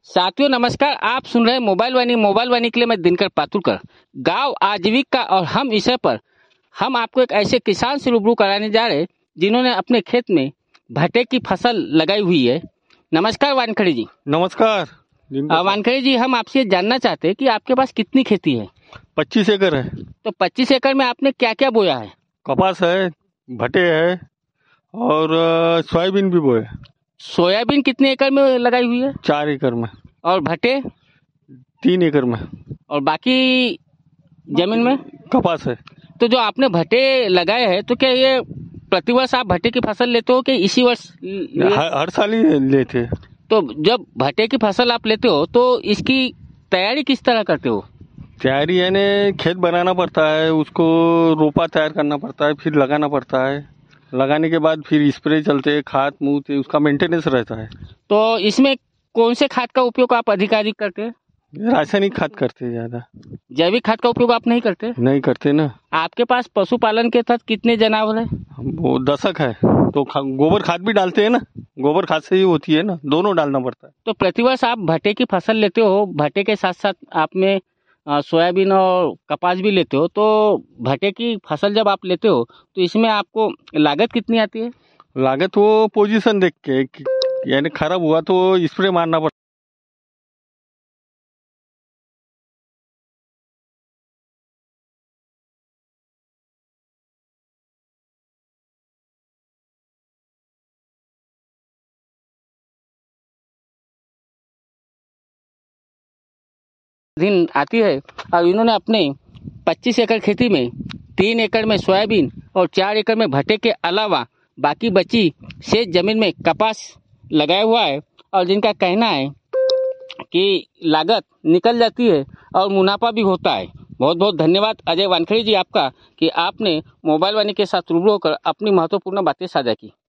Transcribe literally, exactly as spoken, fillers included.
साथियों नमस्कार, आप सुन रहे हैं मोबाइल वाणी। मोबाइल वाणी के लिए मैं दिनकर पातुरकर। गांव आजीविका और हम विषय पर हम आपको एक ऐसे किसान से रूबरू कराने जा रहे हैं जिन्होंने अपने खेत में भट्टे की फसल लगाई हुई है। नमस्कार वानखड़े जी। नमस्कार वानखड़े जी, हम आपसे जानना चाहते हैं कि आपके पास कितनी खेती है? पच्चीस एकड़ है। तो पच्चीस एकड़ में आपने क्या क्या बोया है? कपास है, भट्टे है और अ, सोयाबीन भी बोए। सोयाबीन कितने एकड़ में लगाई हुई है? चार एकड़ में। और भट्टे? तीन एकड़ में। और बाकी जमीन में कपास है। तो जो आपने भट्टे लगाए हैं, तो क्या ये प्रतिवर्ष आप भट्टे की फसल लेते हो कि इसी वर्ष लिए? हर, हर साल ही लेते हैं। तो जब भट्टे की फसल आप लेते हो तो इसकी तैयारी किस तरह करते हो? तैयारी यानी खेत बनाना पड़ता है, उसको रोपा तैयार करना पड़ता है, फिर लगाना पड़ता है। लगाने के बाद फिर स्प्रे चलते हैं, खाद मूत, उसका मेंटेनेंस रहता है। तो इसमें कौन से खाद का उपयोग आप अधिकाधिक करते हैं? रासायनिक खाद करते हैं ज्यादा। जैविक खाद का उपयोग आप नहीं करते? नहीं करते ना। आपके पास पशुपालन के तहत कितने जानवर हैं? वो दशक है तो खा- गोबर खाद भी डालते हैं ना। गोबर खाद से ही होती है ना, दोनों डालना पड़ता है। तो प्रतिवर्ष आप भट्टे की फसल लेते हो, भट्टे के साथ साथ आप में अ, सोयाबीन और कपास भी लेते हो, तो भट्टे की फसल जब आप लेते हो तो इसमें आपको लागत कितनी आती है? लागत वो पोजीशन देख के कि- यानी खराब हुआ तो स्प्रे मारना पड़ता दिन आती है। और इन्होंने अपने पच्चीस एकड़ खेती में तीन एकड़ में सोयाबीन और चार एकड़ में भट्टे के अलावा बाकी बची शेष जमीन में कपास लगाया हुआ है, और जिनका कहना है कि लागत निकल जाती है और मुनाफा भी होता है। बहुत बहुत धन्यवाद अजय वानखेड़े जी आपका कि आपने मोबाइल वाणी के साथ रूबरू होकर अपनी महत्वपूर्ण बातें साझा की।